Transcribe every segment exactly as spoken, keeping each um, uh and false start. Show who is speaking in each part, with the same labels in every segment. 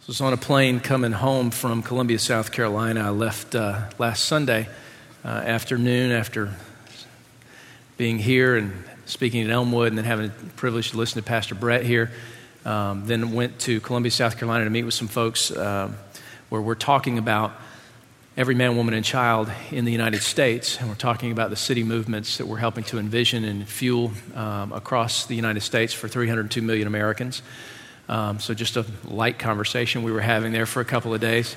Speaker 1: was on a plane coming home from Columbia, South Carolina. I left uh, last Sunday uh, afternoon after being here and speaking at Elmwood and then having the privilege to listen to Pastor Brett here. Um, then went to Columbia, South Carolina to meet with some folks uh, where we're talking about every man, woman, and child in the United States. And we're talking about the city movements that we're helping to envision and fuel um, across the United States for three hundred two million Americans. Um, so just a light conversation we were having there for a couple of days.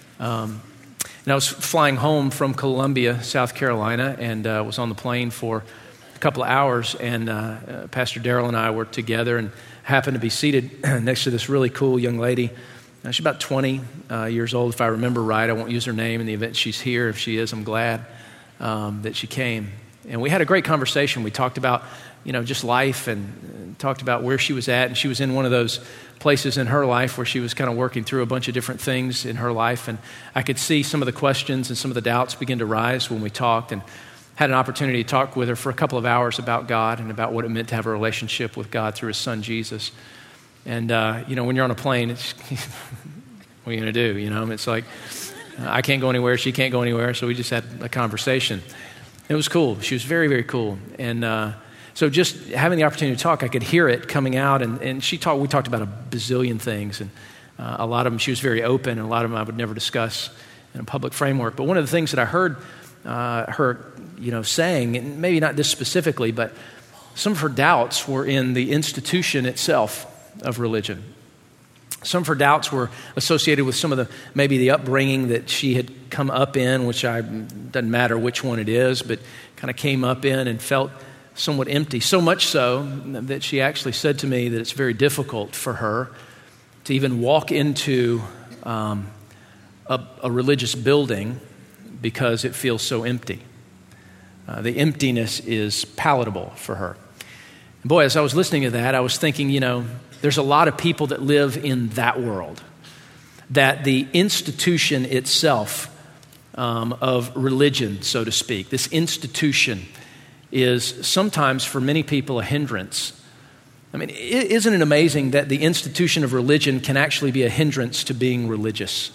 Speaker 1: Um, and I was flying home from Columbia, South Carolina, and uh, was on the plane for a couple of hours. And uh, uh, Pastor Darrell and I were together and happened to be seated next to this really cool young lady. Uh, she's about twenty uh, years old, if I remember right. I won't use her name in the event she's here. If she is, I'm glad um, that she came. And we had a great conversation. We talked about, you know, just life and, and talked about where she was at. And she was in one of those places in her life where she was kind of working through a bunch of different things in her life. And I could see some of the questions and some of the doubts begin to rise when we talked, and had an opportunity to talk with her for a couple of hours about God and about what it meant to have a relationship with God through his son, Jesus. And, uh, you know, when you're on a plane, it's, what are you going to do? You know, it's like, I can't go anywhere, she can't go anywhere. So we just had a conversation. It was cool. She was very, very cool. And uh, so just having the opportunity to talk, I could hear it coming out. And, and she talked. We talked about a bazillion things. And uh, a lot of them, she was very open. And a lot of them I would never discuss in a public framework. But one of the things that I heard uh, her, you know, saying, and maybe not this specifically, but some of her doubts were in the institution itself of religion. Some of her doubts were associated with some of the, maybe the upbringing that she had come up in, which I, doesn't matter which one it is, but kind of came up in and felt somewhat empty. So much so that she actually said to me that it's very difficult for her to even walk into um, a, a religious building because it feels so empty. Uh, the emptiness is palatable for her. And boy, as I was listening to that, I was thinking, you know, there's a lot of people that live in that world, that the institution itself um, of religion, so to speak, this institution is sometimes for many people a hindrance. I mean, isn't it amazing that the institution of religion can actually be a hindrance to being religious?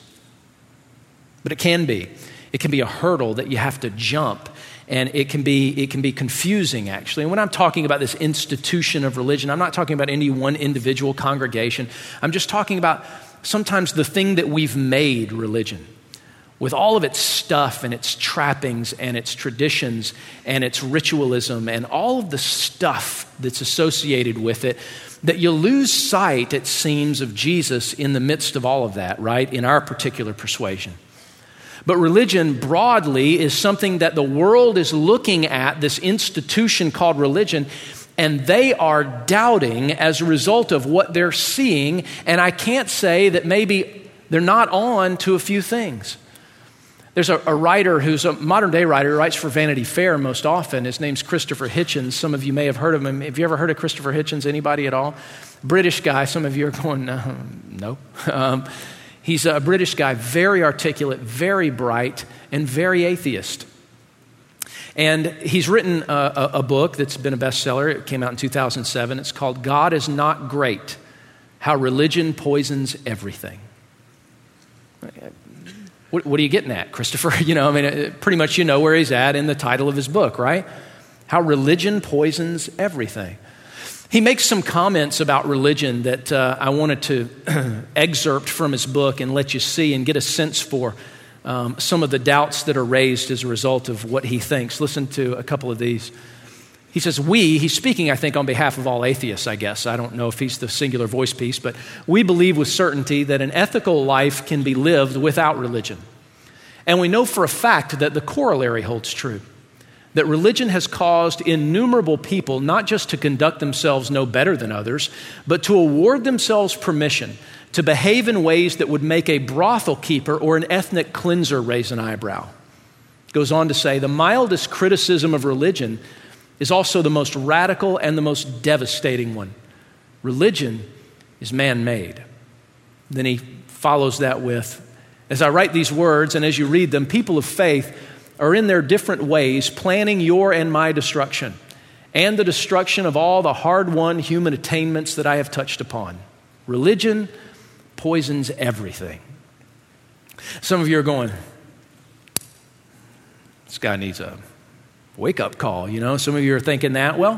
Speaker 1: But it can be. It can be a hurdle that you have to jump. And it can be it can be confusing, actually. And when I'm talking about this institution of religion, I'm not talking about any one individual congregation. I'm just talking about sometimes the thing that we've made religion, with all of its stuff and its trappings and its traditions and its ritualism and all of the stuff that's associated with it, that you lose sight, it seems, of Jesus in the midst of all of that, right, in our particular persuasion. But religion broadly is something that the world is looking at, this institution called religion, and they are doubting as a result of what they're seeing. And I can't say that maybe they're not on to a few things. There's a, a writer who's a modern day writer who writes for Vanity Fair most often. His name's Christopher Hitchens. Some of you may have heard of him. Have you ever heard of Christopher Hitchens? Anybody at all? British guy. Some of you are going, uh, no. Um, He's a British guy, very articulate, very bright, and very atheist. And he's written a, a, a book that's been a bestseller. It came out in two thousand seven. It's called God is Not Great, How Religion Poisons Everything. What, what are you getting at, Christopher? You know, I mean, pretty much you know where he's at in the title of his book, right? How Religion Poisons Everything. He makes some comments about religion that uh, I wanted to excerpt from his book and let you see and get a sense for um, some of the doubts that are raised as a result of what he thinks. Listen to a couple of these. He says, we, he's speaking, I think, on behalf of all atheists, I guess. I don't know if he's the singular voice piece, but we believe with certainty that an ethical life can be lived without religion. And we know for a fact that the corollary holds true. That religion has caused innumerable people not just to conduct themselves no better than others, but to award themselves permission to behave in ways that would make a brothel keeper or an ethnic cleanser raise an eyebrow. It goes on to say, the mildest criticism of religion is also the most radical and the most devastating one. Religion is man-made. Then he follows that with, as I write these words and as you read them, people of faith are in their different ways planning your and my destruction and the destruction of all the hard-won human attainments that I have touched upon. Religion poisons everything. Some of you are going, this guy needs a wake-up call, you know? Some of you are thinking that. Well,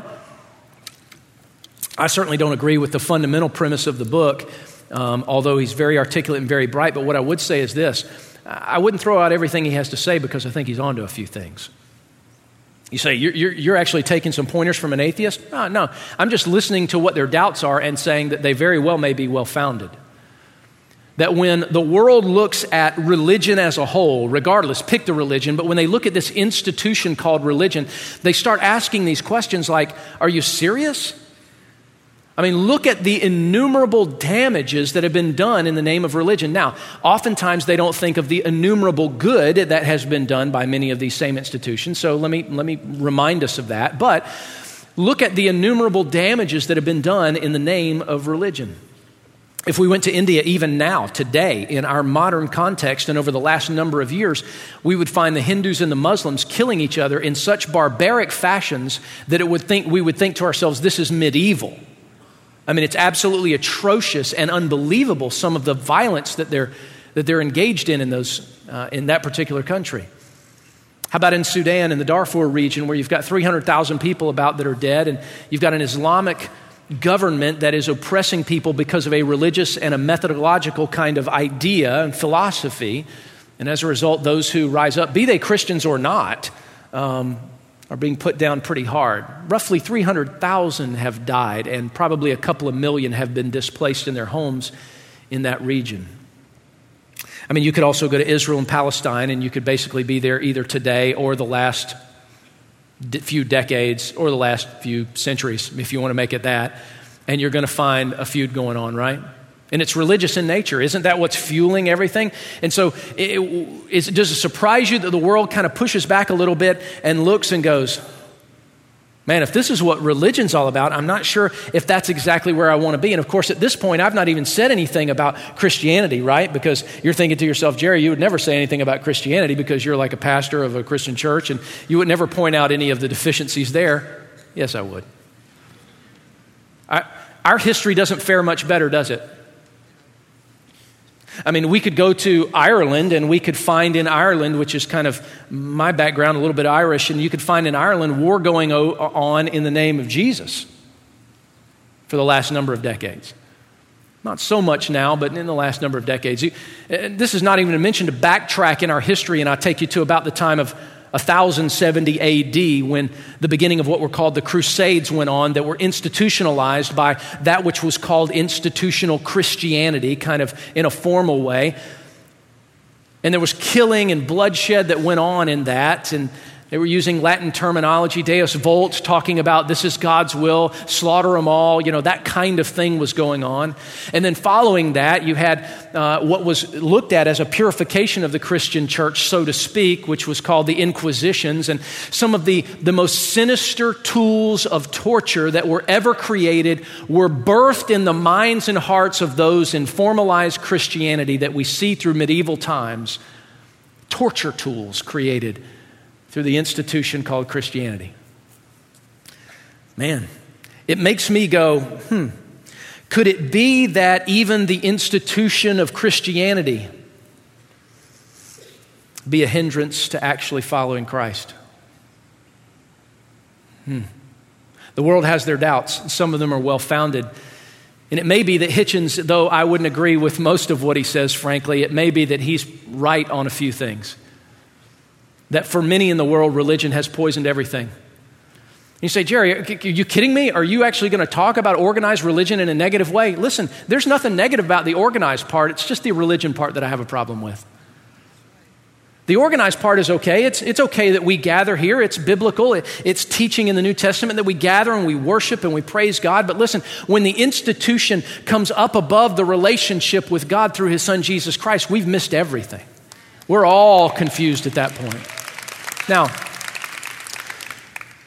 Speaker 1: I certainly don't agree with the fundamental premise of the book, um, although he's very articulate and very bright. But what I would say is this. I wouldn't throw out everything he has to say because I think he's onto a few things. You say, you're, you're, you're actually taking some pointers from an atheist? No, no. I'm just listening to what their doubts are and saying that they very well may be well-founded. That when the world looks at religion as a whole, regardless, pick the religion, but when they look at this institution called religion, they start asking these questions like, are you serious? I mean, look at the innumerable damages that have been done in the name of religion. Now, oftentimes they don't think of the innumerable good that has been done by many of these same institutions. So let me let me remind us of that. But look at the innumerable damages that have been done in the name of religion. If we went to India even now, today, in our modern context and over the last number of years, we would find the Hindus and the Muslims killing each other in such barbaric fashions that it would think we would think to ourselves, this is medieval. I mean, it's absolutely atrocious and unbelievable, some of the violence that they're that they're engaged in in those uh, in that particular country. How about in Sudan, in the Darfur region, where you've got three hundred thousand people about that are dead, and you've got an Islamic government that is oppressing people because of a religious and a methodological kind of idea and philosophy, and as a result, those who rise up, be they Christians or not, um, are being put down pretty hard. Roughly three hundred thousand have died, and probably a couple of million have been displaced in their homes in that region. I mean, you could also go to Israel and Palestine, and you could basically be there either today or the last few decades or the last few centuries, if you want to make it that, and you're going to find a feud going on, right? And it's religious in nature. Isn't that what's fueling everything? And so it, it, does it surprise you that the world kind of pushes back a little bit and looks and goes, man, if this is what religion's all about, I'm not sure if that's exactly where I want to be. And of course, at this point, I've not even said anything about Christianity, right? Because you're thinking to yourself, Jerry, you would never say anything about Christianity because you're like a pastor of a Christian church and you would never point out any of the deficiencies there. Yes, I would. I, our history doesn't fare much better, does it? I mean, we could go to Ireland and we could find in Ireland, which is kind of my background, a little bit Irish, and you could find in Ireland war going on in the name of Jesus for the last number of decades. Not so much now, but in the last number of decades. This is not even to mention to backtrack in our history, and I'll take you to about the time of one thousand seventy A D when the beginning of what were called the Crusades went on that were institutionalized by that which was called institutional Christianity, kind of in a formal way. And there was killing and bloodshed that went on in that, and they were using Latin terminology, Deus Vult, talking about this is God's will, slaughter them all, you know, that kind of thing was going on. And then following that, you had uh, what was looked at as a purification of the Christian church, so to speak, which was called the Inquisitions. And some of the, the most sinister tools of torture that were ever created were birthed in the minds and hearts of those in formalized Christianity that we see through medieval times. Torture tools created through the institution called Christianity. Man, it makes me go, hmm, could it be that even the institution of Christianity be a hindrance to actually following Christ? Hmm. The world has their doubts. Some of them are well-founded. And it may be that Hitchens, though I wouldn't agree with most of what he says, frankly, it may be that he's right on a few things. That for many in the world, religion has poisoned everything. You say, Jerry, are you kidding me? Are you actually going to talk about organized religion in a negative way? Listen, there's nothing negative about the organized part. It's just the religion part that I have a problem with. The organized part is okay. It's, it's okay that we gather here. It's biblical. It, it's teaching in the New Testament that we gather and we worship and we praise God. But listen, when the institution comes up above the relationship with God through His Son, Jesus Christ, we've missed everything. We're all confused at that point. Now,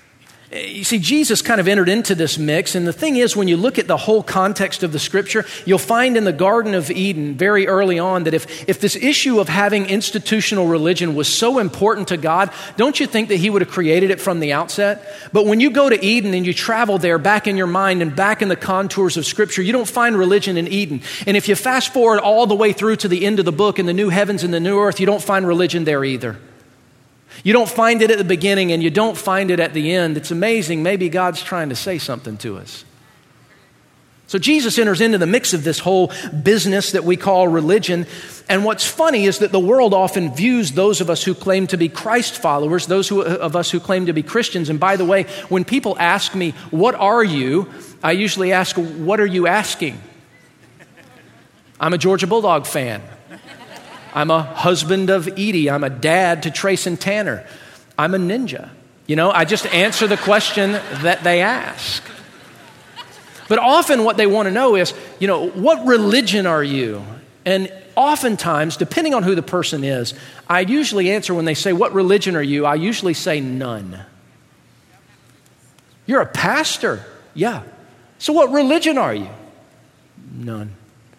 Speaker 1: You see, Jesus kind of entered into this mix, and the thing is, when you look at the whole context of the Scripture, you'll find in the Garden of Eden very early on that if, if this issue of having institutional religion was so important to God, don't you think that He would have created it from the outset? But when you go to Eden and you travel there back in your mind and back in the contours of Scripture, you don't find religion in Eden. And if you fast forward all the way through to the end of the book in the new heavens and the new earth, you don't find religion there either. You don't find it at the beginning and you don't find it at the end. It's amazing. Maybe God's trying to say something to us. So Jesus enters into the mix of this whole business that we call religion. And what's funny is that the world often views those of us who claim to be Christ followers, those who, of us who claim to be Christians. And by the way, when people ask me, what are you? I usually ask, what are you asking? I'm a Georgia Bulldog fan. I'm a husband of Edie. I'm a dad to Trace and Tanner. I'm a ninja. You know, I just answer the question that they ask. But often what they want to know is, you know, what religion are you? And oftentimes, depending on who the person is, I usually answer when they say, what religion are you? I usually say none. You're a pastor? Yeah. So what religion are you? None.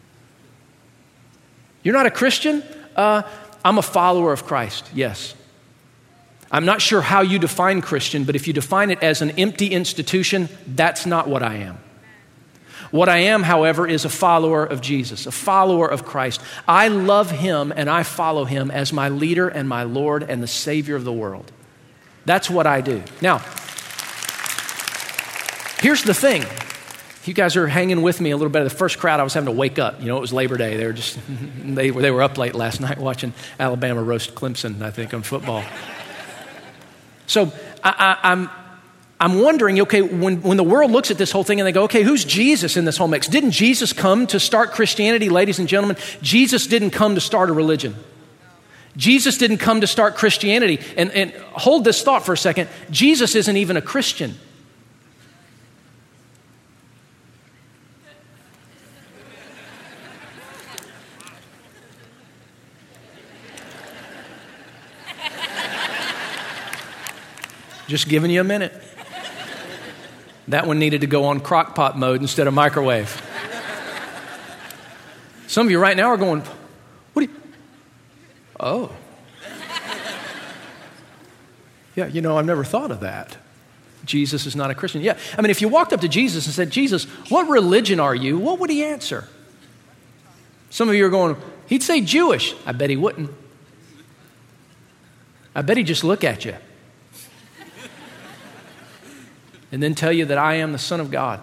Speaker 1: You're not a Christian? Uh, I'm a follower of Christ, yes. I'm not sure how you define Christian, but if you define it as an empty institution, that's not what I am. What I am, however, is a follower of Jesus, a follower of Christ. I love Him and I follow Him as my leader and my Lord and the Savior of the world. That's what I do. Now, here's the thing. You guys are hanging with me a little bit. The first crowd, I was having to wake up. You know, it was Labor Day. They were just they were they were up late last night watching Alabama roast Clemson, I think, on football. So I, I, I'm I'm wondering, okay, when when the world looks at this whole thing and they go, okay, who's Jesus in this whole mix? Didn't Jesus come to start Christianity, ladies and gentlemen? Jesus didn't come to start a religion. Jesus didn't come to start Christianity. And and hold this thought for a second. Jesus isn't even a Christian. Just giving you a minute. That one needed to go on crock pot mode instead of microwave. Some of you right now are going, what do you, oh. Yeah, you know, I've never thought of that. Jesus is not a Christian. Yeah, I mean, if you walked up to Jesus and said, Jesus, what religion are you? What would He answer? Some of you are going, He'd say Jewish. I bet He wouldn't. I bet He'd just look at you. And then tell you that I am the Son of God.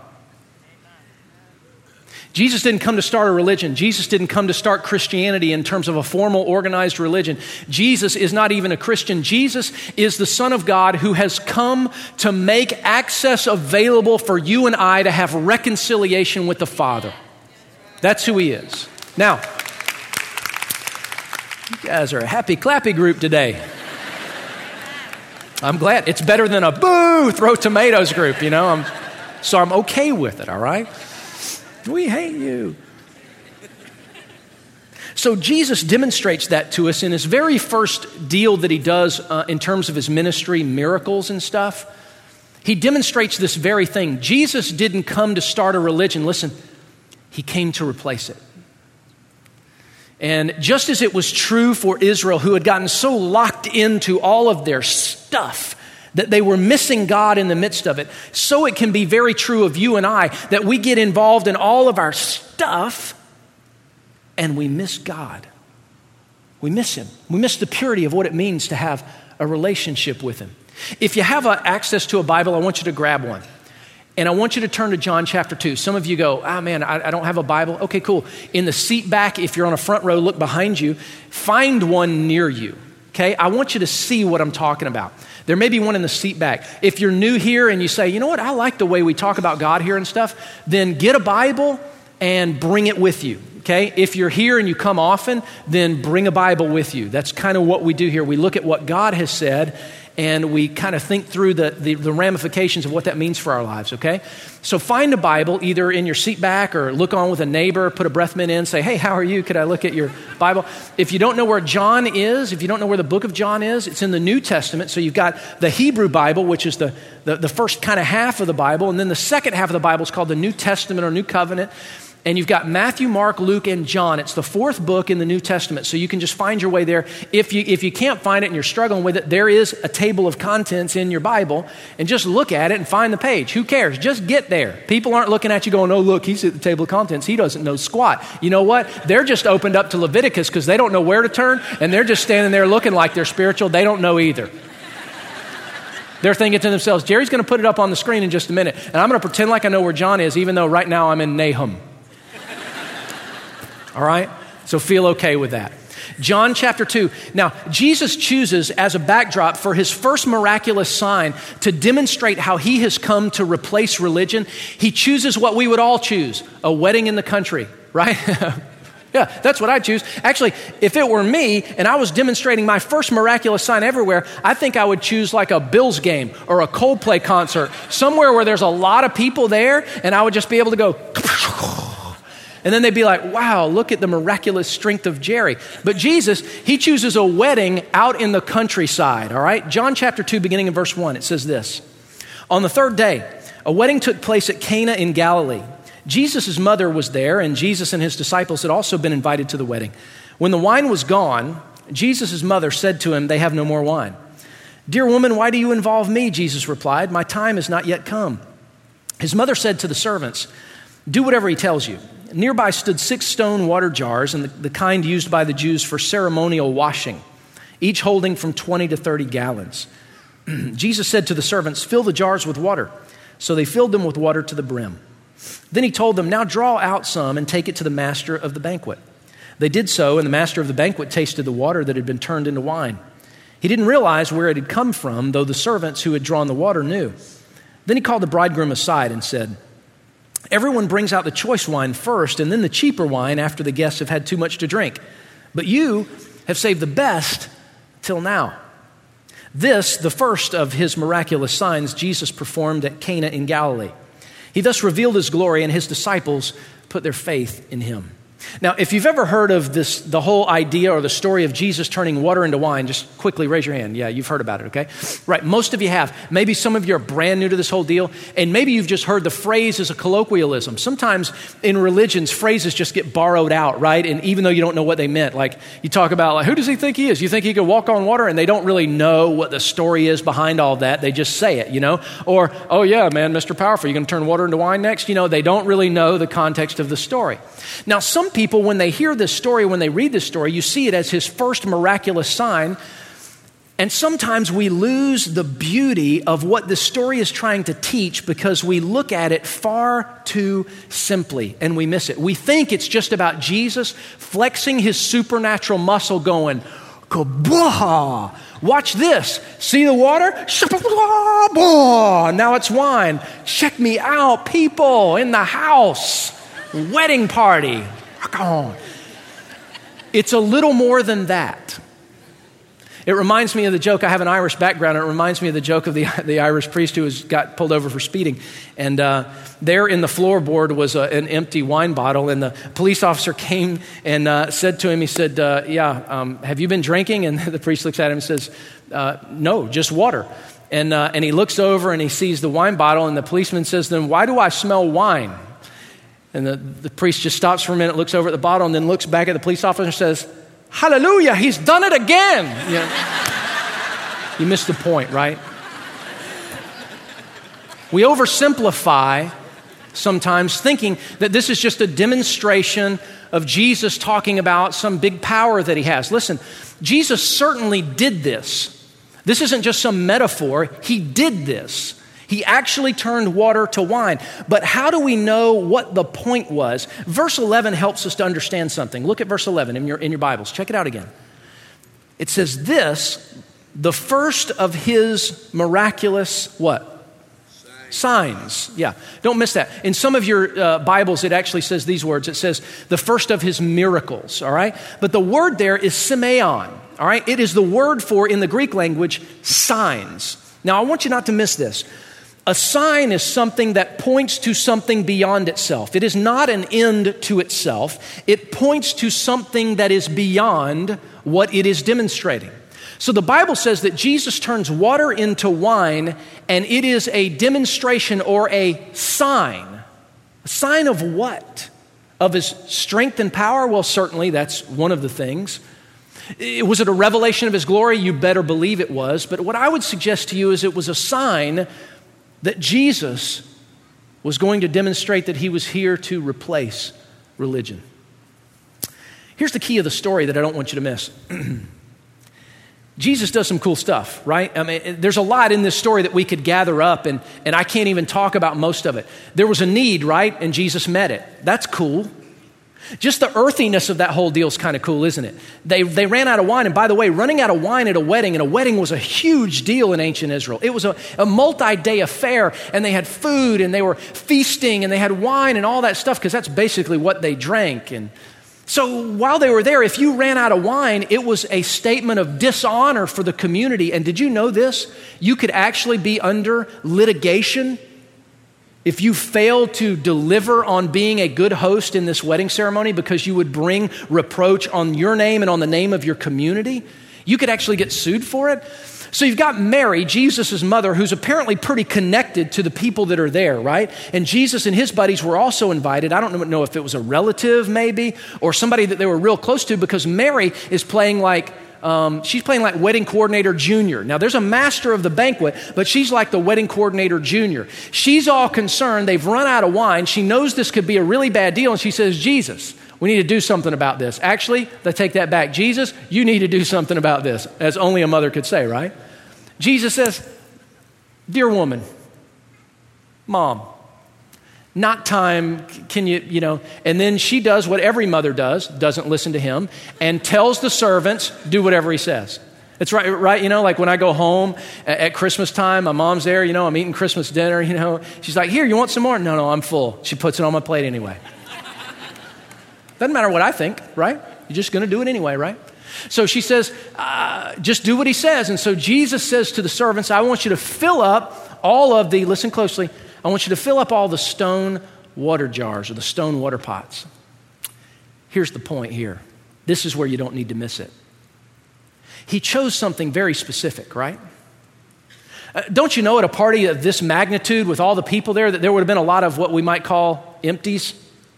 Speaker 1: Jesus didn't come to start a religion. Jesus didn't come to start Christianity in terms of a formal, organized religion. Jesus is not even a Christian. Jesus is the Son of God who has come to make access available for you and I to have reconciliation with the Father. That's who He is. Now, you guys are a happy, clappy group today. I'm glad. It's better than a boo, throw tomatoes group, you know. I'm, so I'm okay with it, all right? We hate you. So Jesus demonstrates that to us in His very first deal that He does uh, in terms of His ministry, miracles and stuff. He demonstrates this very thing. Jesus didn't come to start a religion. Listen, He came to replace it. And just as it was true for Israel, who had gotten so locked into all of their stuff that they were missing God in the midst of it, so it can be very true of you and I, that we get involved in all of our stuff and we miss God. We miss Him. We miss the purity of what it means to have a relationship with Him. If you have a, access to a Bible, I want you to grab one. And I want you to turn to John chapter two. Some of you go, ah, man, I, I don't have a Bible. Okay, cool. In the seat back, if you're on a front row, look behind you. Find one near you, okay? I want you to see what I'm talking about. There may be one in the seat back. If you're new here and you say, you know what, I like the way we talk about God here and stuff, then get a Bible and bring it with you, okay? If you're here and you come often, then bring a Bible with you. That's kind of what we do here. We look at what God has said, and we kind of think through the, the, the ramifications of what that means for our lives, okay? So find a Bible either in your seat back or look on with a neighbor, put a breath mint in, say, hey, how are you? Could I look at your Bible? If you don't know where John is, if you don't know where the book of John is, it's in the New Testament. So you've got the Hebrew Bible, which is the, the, the first kind of half of the Bible, and then the second half of the Bible is called the New Testament or New Covenant. And you've got Matthew, Mark, Luke, and John. It's the fourth book in the New Testament, so you can just find your way there. If you if you can't find it and you're struggling with it, there is a table of contents in your Bible, and just look at it and find the page. Who cares? Just get there. People aren't looking at you going, oh, look, he's at the table of contents. He doesn't know squat. You know what? They're just opened up to Leviticus because they don't know where to turn, and they're just standing there looking like they're spiritual. They don't know either. They're thinking to themselves, Jerry's going to put it up on the screen in just a minute, and I'm going to pretend like I know where John is, even though right now I'm in Nahum. All right? So feel okay with that. John chapter two. Now, Jesus chooses as a backdrop for his first miraculous sign to demonstrate how he has come to replace religion. He chooses what we would all choose, a wedding in the country, right? Yeah, that's what I choose. Actually, if it were me and I was demonstrating my first miraculous sign everywhere, I think I would choose like a Bills game or a Coldplay concert, somewhere where there's a lot of people there, and I would just be able to go... And then they'd be like, wow, look at the miraculous strength of Jerry. But Jesus, he chooses a wedding out in the countryside, all right? John chapter two, beginning in verse one, it says this. On the third day, a wedding took place at Cana in Galilee. Jesus' mother was there, and Jesus and his disciples had also been invited to the wedding. When the wine was gone, Jesus' mother said to him, they have no more wine. Dear woman, why do you involve me? Jesus replied, my time has not yet come. His mother said to the servants, do whatever he tells you. Nearby stood six stone water jars, and the, the kind used by the Jews for ceremonial washing, each holding from twenty to thirty gallons. Jesus said to the servants, fill the jars with water. So they filled them with water to the brim. Then he told them, now draw out some and take it to the master of the banquet. They did so, and the master of the banquet tasted the water that had been turned into wine. He didn't realize where it had come from, though the servants who had drawn the water knew. Then he called the bridegroom aside and said, everyone brings out the choice wine first and then the cheaper wine after the guests have had too much to drink. But you have saved the best till now. This, the first of his miraculous signs, Jesus performed at Cana in Galilee. He thus revealed his glory, and his disciples put their faith in him. Now, if you've ever heard of this, the whole idea or the story of Jesus turning water into wine, just quickly raise your hand. Yeah, you've heard about it, okay? Right, most of you have. Maybe some of you are brand new to this whole deal, and maybe you've just heard the phrase as a colloquialism. Sometimes in religions, phrases just get borrowed out, right? And even though you don't know what they meant, like you talk about, like, who does he think he is? You think he could walk on water? And they don't really know what the story is behind all that. They just say it, you know? Or, oh yeah, man, Mister Powerful, you going to turn water into wine next? You know, they don't really know the context of the story. Now, some people, when they hear this story, when they read this story, you see it as his first miraculous sign. And sometimes we lose the beauty of what this story is trying to teach because we look at it far too simply and we miss it. We think it's just about Jesus flexing his supernatural muscle going, kabah! Watch this. See the water? Now it's wine. Check me out, people in the house. Wedding party. Rock on. It's a little more than that. It reminds me of the joke. I have an Irish background. It reminds me of the joke of the, the Irish priest who was, got pulled over for speeding. And uh, there in the floorboard was a, an empty wine bottle. And the police officer came and uh, said to him, he said, uh, yeah, um, have you been drinking? And the priest looks at him and says, uh, no, just water. And, uh, and he looks over and he sees the wine bottle. And the policeman says to him, why do I smell wine? And the, the priest just stops for a minute, looks over at the bottle, and then looks back at the police officer and says, hallelujah, he's done it again. You know, you missed the point, right? We oversimplify sometimes thinking that this is just a demonstration of Jesus talking about some big power that he has. Listen, Jesus certainly did this. This isn't just some metaphor. He did this. He actually turned water to wine. But how do we know what the point was? Verse eleven helps us to understand something. Look at verse eleven in your, in your Bibles. Check it out again. It says this, the first of his miraculous what? Signs. Signs. Yeah, don't miss that. In some of your uh, Bibles, it actually says these words. It says the first of his miracles, all right? But the word there is semeion.
Speaker 2: all right? It is the word for, in the Greek language, signs. Now, I want you not to miss this. A sign is something that points to something beyond itself. It is not an end to itself. It points to something that is beyond what it is demonstrating. So the Bible says that Jesus turns water into wine, and it is a demonstration or a sign. A sign of what? Of his strength and power? Well, certainly that's one of the things. Was it a revelation of his glory? You better believe it was. But what I would suggest to you is it was a sign that Jesus was going to demonstrate that he was here to replace religion. Here's the key of the story that I don't want you to miss. Jesus does some cool stuff, right? I mean, there's a lot in this story that we could gather up, and, and I can't even talk about most of it. There was a need, right? And Jesus met it. That's cool. Just the earthiness of that whole deal is kind of cool, isn't it? They they ran out of wine. And by the way, running out of wine at a wedding, and a wedding was a huge deal in ancient Israel. It was a, a multi-day affair, and they had food, and they were feasting, and they had wine and all that stuff, because that's basically what they drank. And so while they were there, if you ran out of wine, it was a statement of dishonor for the community. And did you know this? You could actually be under litigation if you failed to deliver on being a good host in this wedding ceremony, because you would bring reproach on your name and on the name of your community. You could actually get sued for it. So you've got Mary, Jesus' mother, who's apparently pretty connected to the people that are there, right? And Jesus and his buddies were also invited. I don't know if it was a relative maybe, or somebody that they were real close to, because Mary is playing like Um, she's playing like wedding coordinator junior. Now, there's a master of the banquet, but she's like the wedding coordinator junior. She's all concerned. They've run out of wine. She knows this could be a really bad deal, and she says, Jesus, we need to do something about this. Actually, they take that back. Jesus, you need to do something about this, as only a mother could say, right? Jesus says, dear woman, mom, not time, can you, you know, and then she does what every mother does, doesn't listen to him, and tells the servants, do whatever he says. It's right, right, you know, like when I go home at, at Christmas time, my mom's there, you know, I'm eating Christmas dinner, you know, she's like, here, you want some more? No, no, I'm full. She puts it on my plate anyway. Doesn't matter what I think, right? You're just going to do it anyway, right? So she says, uh, just do what he says. And so Jesus says to the servants, I want you to fill up all of the, listen closely, I want you to fill up all the stone water jars or the stone water pots. Here's the point here. This is where you don't need to miss it. He chose something very specific, right? Uh, don't you know at a party of this magnitude with all the people there that there would have been a lot of what we might call empties,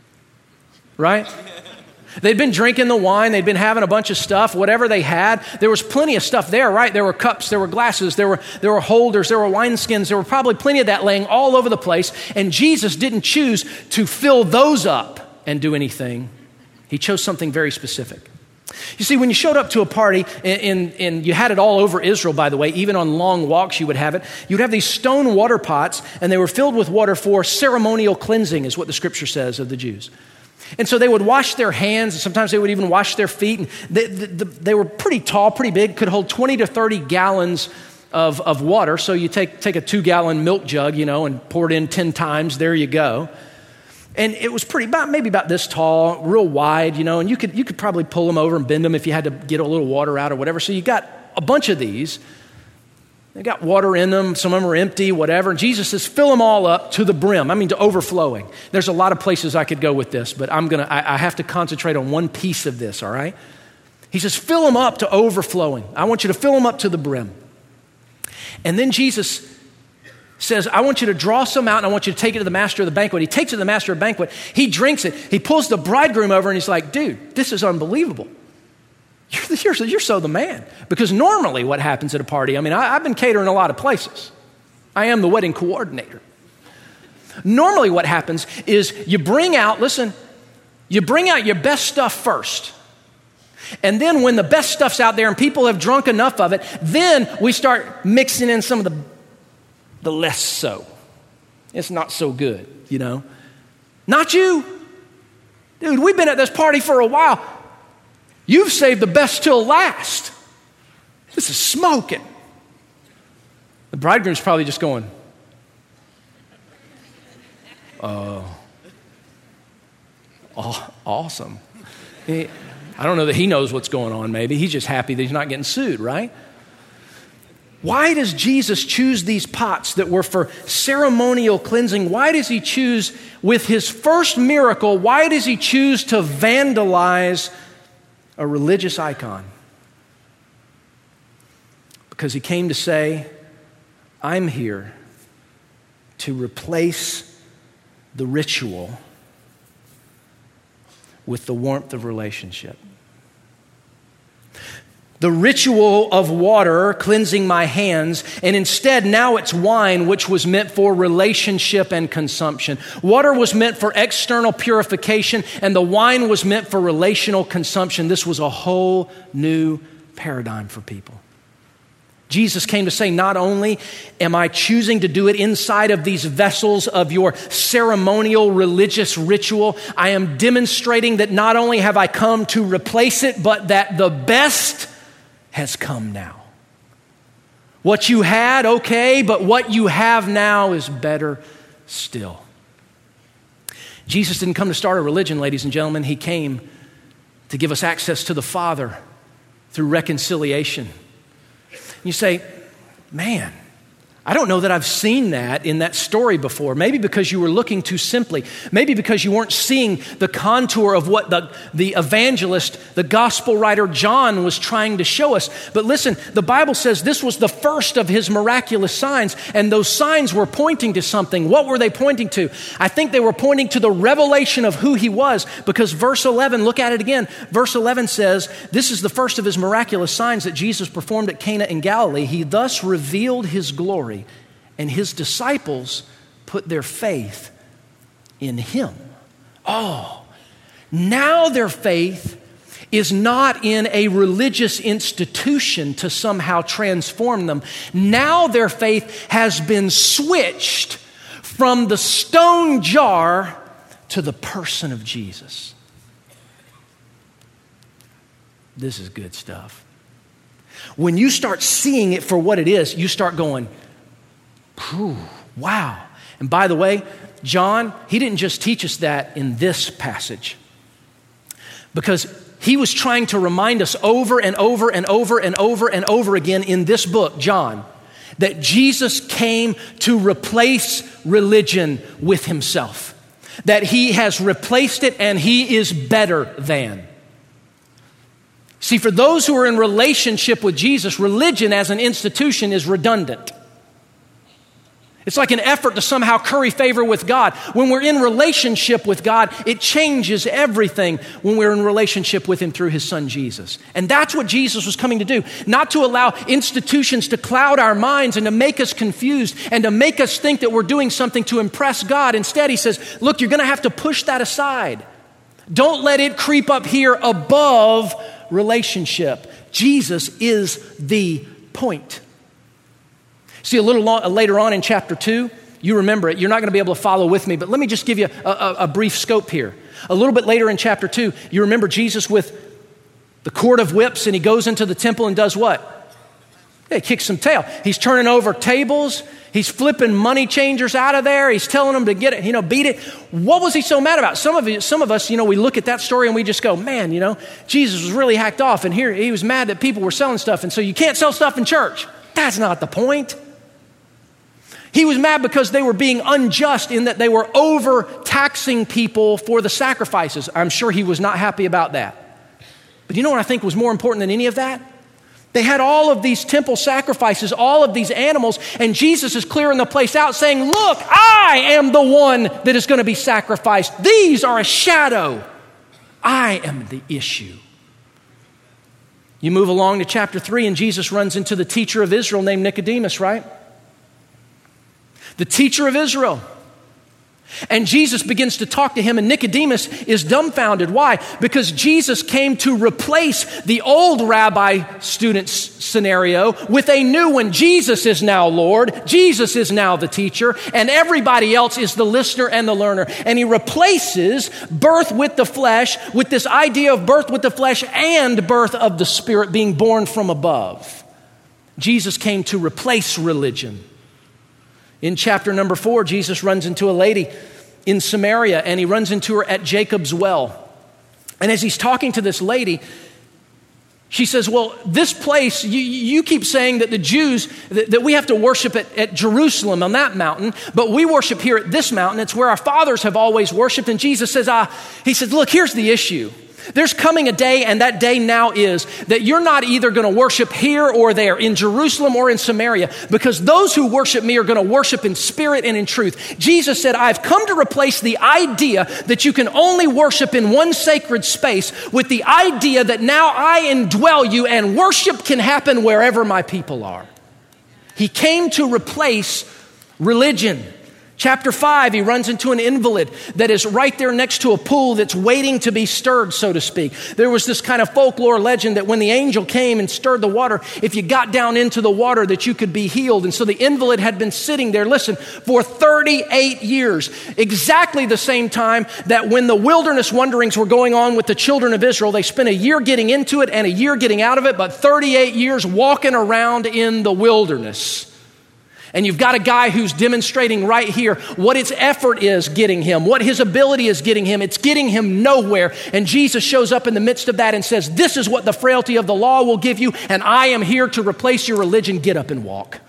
Speaker 2: right? They'd been drinking the wine. They'd been having a bunch of stuff, whatever they had. There was plenty of stuff there, right? There were cups, there were glasses, there were, there were holders, there were wineskins. There were probably plenty of that laying all over the place. And Jesus didn't choose to fill those up and do anything. He chose something very specific. You see, when you showed up to a party, and, and you had it all over Israel, by the way, even on long walks you would have it, you'd have these stone water pots, and they were filled with water for ceremonial cleansing, is what the scripture says of the Jews. And so they would wash their hands, and sometimes they would even wash their feet. And they, they, they were pretty tall, pretty big, could hold twenty to thirty gallons of, of water. So you take, take a two-gallon milk jug, you know, and pour it in ten times. There you go. And it was pretty, about maybe about this tall, real wide, you know, and you could you could probably pull them over and bend them if you had to get a little water out or whatever. So you got a bunch of these. They got water in them. Some of them are empty, whatever. And Jesus says, fill them all up to the brim. I mean, to overflowing. There's a lot of places I could go with this, but I'm going to, I have to concentrate on one piece of this, all right? He says, fill them up to overflowing. I want you to fill them up to the brim. And then Jesus says, I want you to draw some out, and I want you to take it to the master of the banquet. He takes it to the master of the banquet. He drinks it. He pulls the bridegroom over, and he's like, dude, this is unbelievable. You're, you're, you're so the man. Because normally what happens at a party, I mean, I, I've been catering a lot of places. I am the wedding coordinator. Normally what happens is you bring out, listen, you bring out your best stuff first. And then when the best stuff's out there and people have drunk enough of it, then we start mixing in some of the, the less so. It's not so good, you know. Not you. Dude, we've been at this party for a while. You've saved the best till last. This is smoking. The bridegroom's probably just going, oh, oh awesome. I don't know that he knows what's going on maybe. He's just happy that he's not getting sued, right? Why does Jesus choose these pots that were for ceremonial cleansing? Why does he choose, with his first miracle, why does he choose to vandalize a religious icon? Because he came to say, I'm here to replace the ritual with the warmth of relationship. The ritual of water cleansing my hands, and instead now it's wine, which was meant for relationship and consumption. Water was meant for external purification, and the wine was meant for relational consumption. This was a whole new paradigm for people. Jesus came to say, not only am I choosing to do it inside of these vessels of your ceremonial religious ritual, I am demonstrating that not only have I come to replace it, but that the best has come now. What you had, okay, but what you have now is better still. Jesus didn't come to start a religion, ladies and gentlemen. He came to give us access to the Father through reconciliation. You say, man, I don't know that I've seen that in that story before. Maybe because you were looking too simply. Maybe because you weren't seeing the contour of what the, the evangelist, the gospel writer John was trying to show us. But listen, the Bible says this was the first of his miraculous signs, and those signs were pointing to something. What were they pointing to? I think they were pointing to the revelation of who he was, because verse eleven, look at it again. Verse eleven says, this is the first of his miraculous signs that Jesus performed at Cana in Galilee. He thus revealed his glory, and his disciples put their faith in him. Oh, now their faith is not in a religious institution to somehow transform them. Now their faith has been switched from the stone jar to the person of Jesus. This is good stuff. When you start seeing it for what it is, you start going, Whew, wow. And by the way, John, he didn't just teach us that in this passage, because he was trying to remind us over and over and over and over and over again in this book, John, that Jesus came to replace religion with himself, that he has replaced it and he is better than. See, for those who are in relationship with Jesus, religion as an institution is redundant. It's like an effort to somehow curry favor with God. When we're in relationship with God, it changes everything when we're in relationship with him through his son Jesus. And that's what Jesus was coming to do. Not to allow institutions to cloud our minds and to make us confused and to make us think that we're doing something to impress God. Instead, he says, look, you're going to have to push that aside. Don't let it creep up here above relationship. Jesus is the point. See, a little long, later on in chapter two, you remember it. You're not going to be able to follow with me, but let me just give you a, a, a brief scope here. A little bit later in chapter two, you remember Jesus with the cord of whips, and he goes into the temple and does what? Yeah, he kicks some tail. He's turning over tables. He's flipping money changers out of there. He's telling them to get it, you know, beat it. What was he so mad about? Some of you, some of us, you know, we look at that story and we just go, man, you know, Jesus was really hacked off, and here he was mad that people were selling stuff, and so you can't sell stuff in church. That's not the point. He was mad because they were being unjust in that they were overtaxing people for the sacrifices. I'm sure he was not happy about that. But you know what I think was more important than any of that? They had all of these temple sacrifices, all of these animals, and Jesus is clearing the place out saying, look, I am the one that is going to be sacrificed. These are a shadow. I am the issue. You move along to chapter three, and Jesus runs into the teacher of Israel named Nicodemus, right? The teacher of Israel. And Jesus begins to talk to him, and Nicodemus is dumbfounded. Why? Because Jesus came to replace the old rabbi-student scenario with a new one. Jesus is now Lord. Jesus is now the teacher, and everybody else is the listener and the learner. And he replaces birth with the flesh with this idea of birth with the flesh and birth of the Spirit, being born from above. Jesus came to replace religion. In chapter number four, Jesus runs into a lady in Samaria, and he runs into her at Jacob's well. And as he's talking to this lady, she says, well, this place, you, you keep saying that the Jews, that, that we have to worship at, at Jerusalem on that mountain, but we worship here at this mountain. It's where our fathers have always worshiped. And Jesus says, ah, he says, look, here's the issue. There's coming a day, and that day now is, that you're not either going to worship here or there, in Jerusalem or in Samaria, because those who worship me are going to worship in spirit and in truth. Jesus said, I've come to replace the idea that you can only worship in one sacred space with the idea that now I indwell you and worship can happen wherever my people are. He came to replace religion. Chapter five, he runs into an invalid that is right there next to a pool that's waiting to be stirred, so to speak. There was this kind of folklore legend that when the angel came and stirred the water, if you got down into the water that you could be healed. And so the invalid had been sitting there, listen, for thirty-eight years, exactly the same time that when the wilderness wanderings were going on with the children of Israel. They spent a year getting into it and a year getting out of it, but thirty-eight years walking around in the wilderness. And you've got a guy who's demonstrating right here what its effort is getting him, what his ability is getting him. It's getting him nowhere. And Jesus shows up in the midst of that and says, this is what the frailty of the law will give you, and I am here to replace your religion. Get up and walk.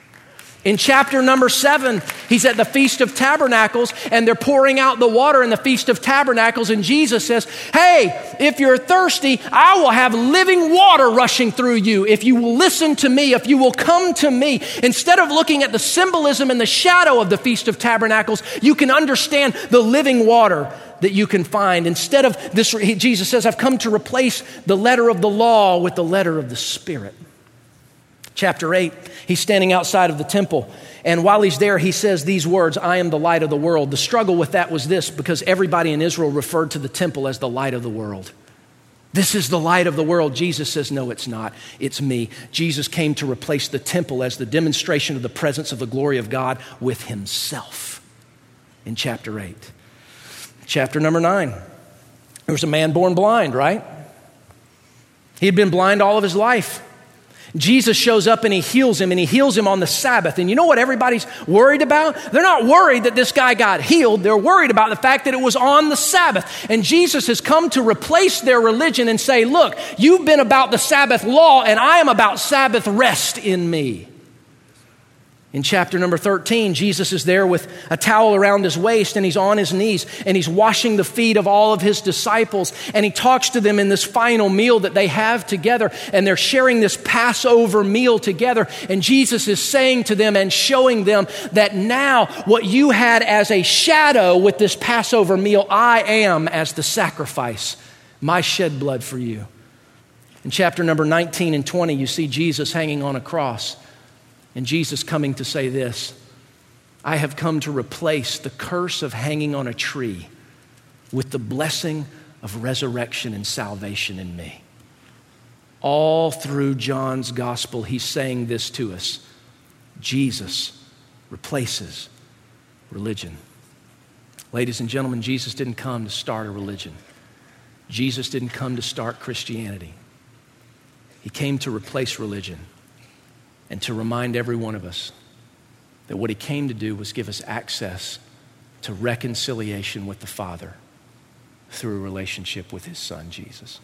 Speaker 2: In chapter number seven, he's at the Feast of Tabernacles, and they're pouring out the water in the Feast of Tabernacles, and Jesus says, hey, if you're thirsty, I will have living water rushing through you. If you will listen to me, if you will come to me, instead of looking at the symbolism and the shadow of the Feast of Tabernacles, you can understand the living water that you can find. Instead of this, Jesus says, I've come to replace the letter of the law with the letter of the Spirit. Chapter eight, he's standing outside of the temple. And while he's there, he says these words, I am the light of the world. The struggle with that was this, because everybody in Israel referred to the temple as the light of the world. This is the light of the world. Jesus says, no, it's not. It's me. Jesus came to replace the temple as the demonstration of the presence of the glory of God with himself. In chapter eight. Chapter number nine, there was a man born blind, right? He had been blind all of his life. Jesus shows up and he heals him, and he heals him on the Sabbath. And you know what everybody's worried about? They're not worried that this guy got healed. They're worried about the fact that it was on the Sabbath. And Jesus has come to replace their religion and say, look, you've been about the Sabbath law, and I am about Sabbath rest in me. In chapter number thirteen, Jesus is there with a towel around his waist, and he's on his knees, and he's washing the feet of all of his disciples, and he talks to them in this final meal that they have together, and they're sharing this Passover meal together, and Jesus is saying to them and showing them that now what you had as a shadow with this Passover meal, I am as the sacrifice, my shed blood for you. In chapter number nineteen and twenty, you see Jesus hanging on a cross. And Jesus coming to say this, I have come to replace the curse of hanging on a tree with the blessing of resurrection and salvation in me. All through John's gospel, he's saying this to us. Jesus replaces religion. Ladies and gentlemen, Jesus didn't come to start a religion. Jesus didn't come to start Christianity. He came to replace religion. And to remind every one of us that what he came to do was give us access to reconciliation with the Father through a relationship with his Son, Jesus.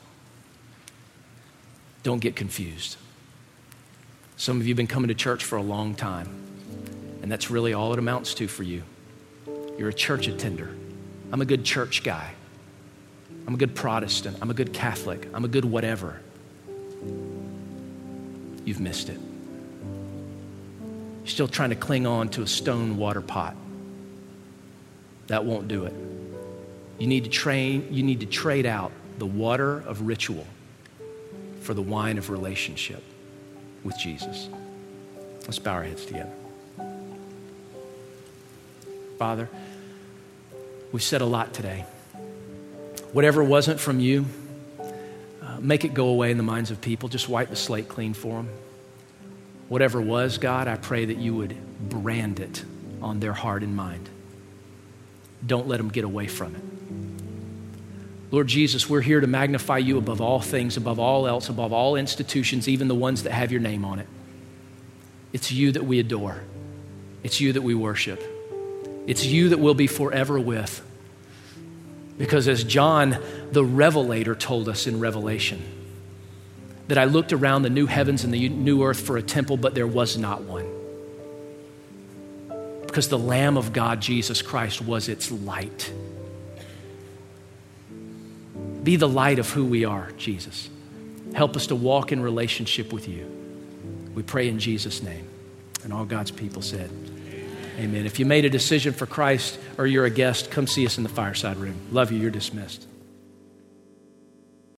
Speaker 2: Don't get confused. Some of you have been coming to church for a long time, and that's really all it amounts to for you. You're a church attender. I'm a good church guy. I'm a good Protestant. I'm a good Catholic. I'm a good whatever. You've missed it. You're still trying to cling on to a stone water pot. That won't do it. You need to train, you need to trade out the water of ritual for the wine of relationship with Jesus. Let's bow our heads together. Father, we've said a lot today. Whatever wasn't from you, uh, make it go away in the minds of people. Just wipe the slate clean for them. Whatever was, God, I pray that you would brand it on their heart and mind. Don't let them get away from it. Lord Jesus, we're here to magnify you above all things, above all else, above all institutions, even the ones that have your name on it. It's you that we adore. It's you that we worship. It's you that we'll be forever with. Because as John, the Revelator, told us in Revelation, that I looked around the new heavens and the new earth for a temple, but there was not one. Because the Lamb of God, Jesus Christ, was its light. Be the light of who we are, Jesus. Help us to walk in relationship with you. We pray in Jesus' name. And all God's people said, amen. If you made a decision for Christ or you're a guest, come see us in the fireside room. Love you. You're dismissed.